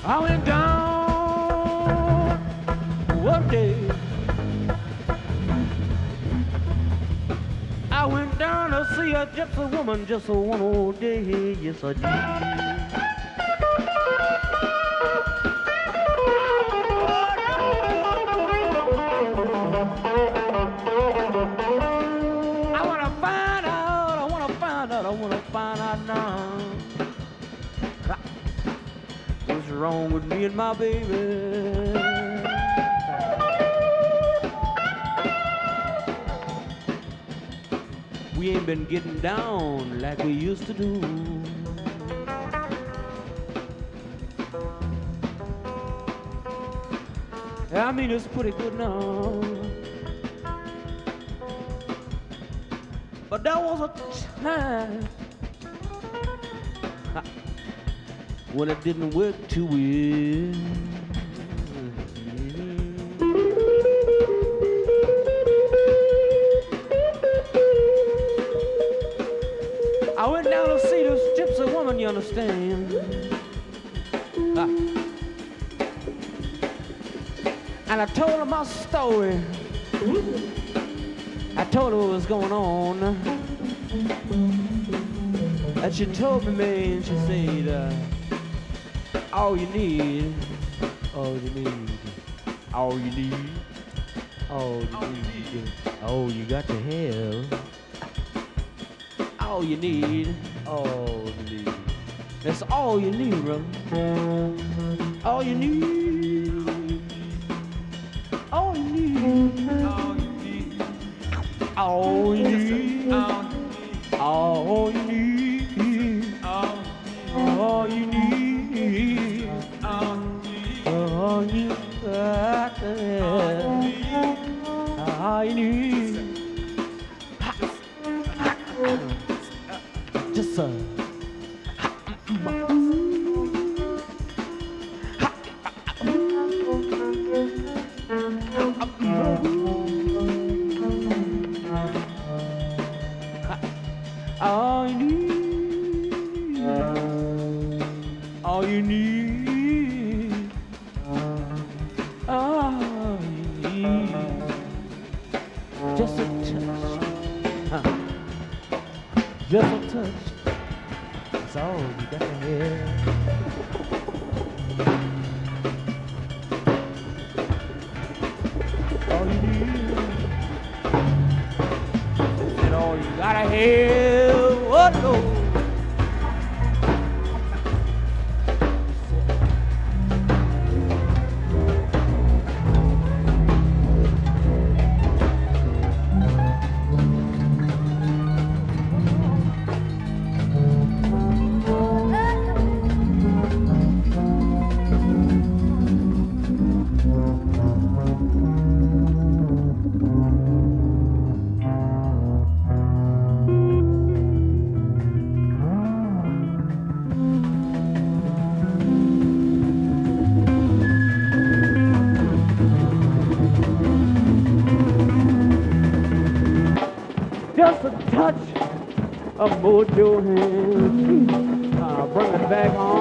I went down one day. I went down to see a gypsy woman just one old day. Yes, I did. I wanna find out now. What's wrong with me and my baby? We ain't been getting down like we used to do. I mean, it's pretty good now. But there was a time when it didn't work too well. I went down to see this gypsy woman, you understand? And I told her my story. I told her what was going on. And she told me, man, she said, all you need, all you need, all you need, all you need, all you got to have. All you need, all you need. That's all you need, bro. All you need, all you need, all you need, all you need, all you need, all you got to have. All you need. Just all you need, all you need, all you need, just a touch, just a touch. That's all you got to have. All you need. That's all you gotta have. Oh no. Just a touch of both your hands. Bring it back home.